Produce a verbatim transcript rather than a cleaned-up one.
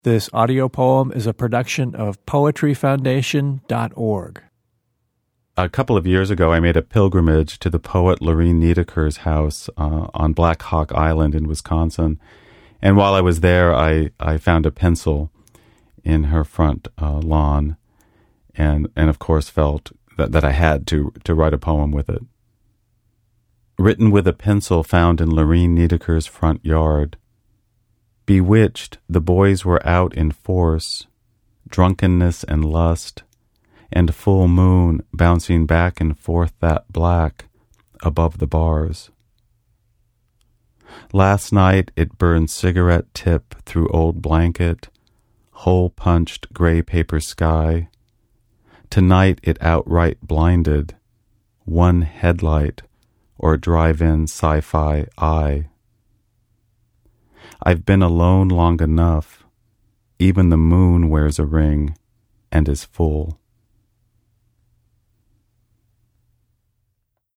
This audio poem is a production of poetry foundation dot org. A couple of years ago, I made a pilgrimage to the poet Lorene Niedeker's house uh, on Black Hawk Island in Wisconsin. And while I was there, I, I found a pencil in her front uh, lawn and, and of course felt that, that I had to, to write a poem with it. Written with a pencil found in Lorene Niedeker's front yard. Bewitched, the boys were out in force, drunkenness and lust, and full moon bouncing back and forth that black above the bars. Last night it burned cigarette tip through old blanket, hole-punched gray paper sky. Tonight it outright blinded, one headlight or drive-in sci-fi eye. I've been alone long enough. Even the moon wears a ring and is full.